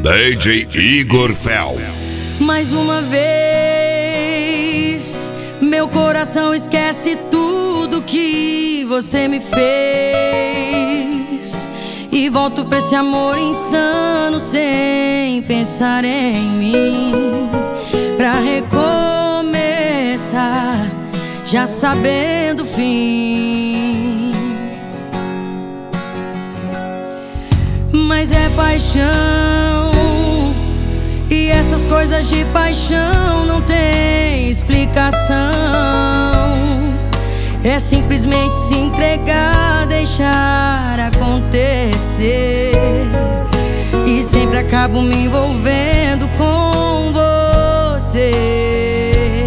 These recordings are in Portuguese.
DJ Igor Fel. Mais uma vez, meu coração esquece tudo que você me fez e volto pra esse amor insano sem pensar em mim, pra recomeçar já sabendo o fim. Mas é paixão, e essas coisas de paixão não tem explicação. É simplesmente se entregar, deixar acontecer, e sempre acabo me envolvendo com você.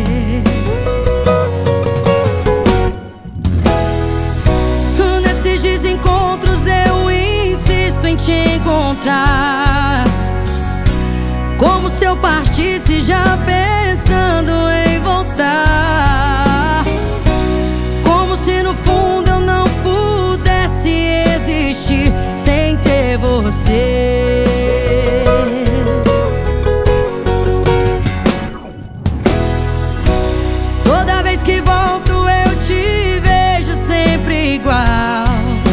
Nesses desencontros eu insisto em te encontrar, como se eu partisse já pensando em voltar, como se no fundo eu não pudesse existir sem ter você. Toda vez que volto eu te vejo sempre igual,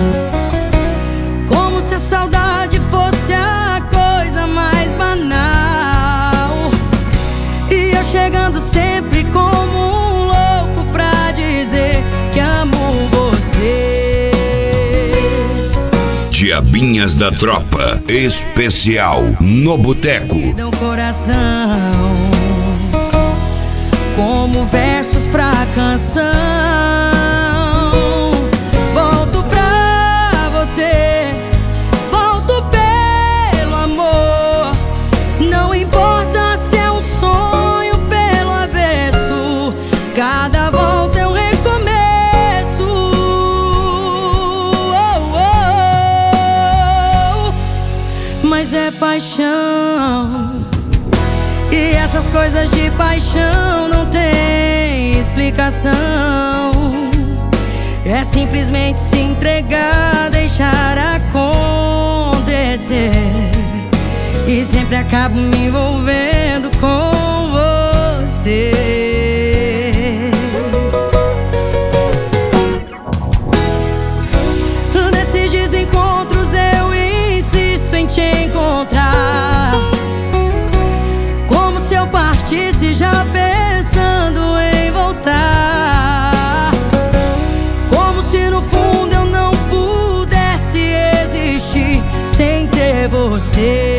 como se a saudade fosse a coisa mais banal, e eu chegando sempre como um louco pra dizer que amo você. Diabinhas da Tropa especial no Boteco. Dão coração como versos pra canção. Volto pra você, volto pelo amor. Não importa se é um sonho pelo avesso, cada volta é um recomeço. Mas é paixão, e essas coisas de paixão não tem explicação. É simplesmente se entregar, deixar acontecer, e sempre acabo me envolvendo com você. Nesses desencontros eu insisto em te encontrar, como se eu partisse já pensando em voltar, como se no fundo eu não pudesse existir sem ter você.